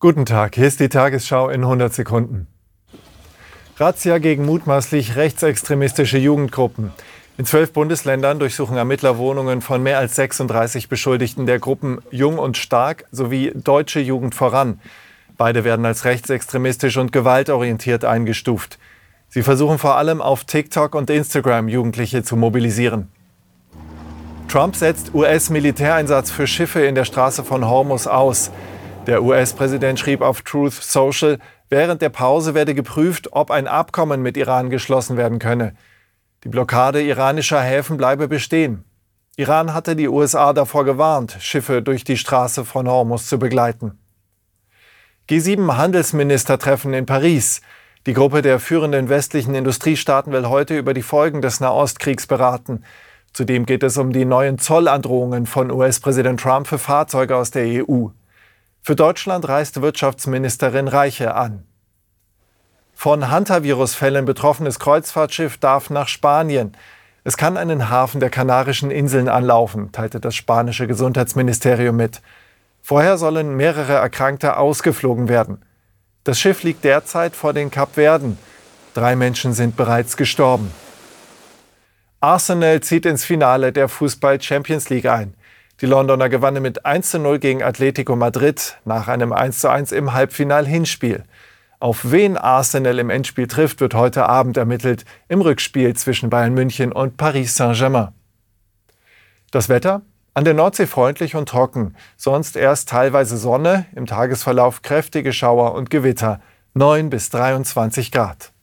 Guten Tag, hier ist die Tagesschau in 100 Sekunden. Razzia gegen mutmaßlich rechtsextremistische Jugendgruppen. In 12 Bundesländern durchsuchen Ermittler Wohnungen von mehr als 36 Beschuldigten der Gruppen Jung und Stark sowie Deutsche Jugend voran. Beide werden als rechtsextremistisch und gewaltorientiert eingestuft. Sie versuchen vor allem auf TikTok und Instagram Jugendliche zu mobilisieren. Trump setzt US-Militäreinsatz für Schiffe in der Straße von Hormuz aus. Der US-Präsident schrieb auf Truth Social, während der Pause werde geprüft, ob ein Abkommen mit Iran geschlossen werden könne. Die Blockade iranischer Häfen bleibe bestehen. Iran hatte die USA davor gewarnt, Schiffe durch die Straße von Hormuz zu begleiten. G7-Handelsministertreffen in Paris. Die Gruppe der führenden westlichen Industriestaaten will heute über die Folgen des Nahostkriegs beraten. Zudem geht es um die neuen Zollandrohungen von US-Präsident Trump für Fahrzeuge aus der EU. Für Deutschland reist Wirtschaftsministerin Reiche an. Von Hantavirus-Fällen betroffenes Kreuzfahrtschiff darf nach Spanien. Es kann einen Hafen der Kanarischen Inseln anlaufen, teilte das spanische Gesundheitsministerium mit. Vorher sollen mehrere Erkrankte ausgeflogen werden. Das Schiff liegt derzeit vor den Kapverden. 3 Menschen sind bereits gestorben. Arsenal zieht ins Finale der Fußball-Champions League ein. Die Londoner gewannen mit 1:0 gegen Atletico Madrid nach einem 1:1 im Halbfinal-Hinspiel. Auf wen Arsenal im Endspiel trifft, wird heute Abend ermittelt, im Rückspiel zwischen Bayern München und Paris Saint-Germain. Das Wetter? An der Nordsee freundlich und trocken, sonst erst teilweise Sonne, im Tagesverlauf kräftige Schauer und Gewitter, 9 bis 23 Grad.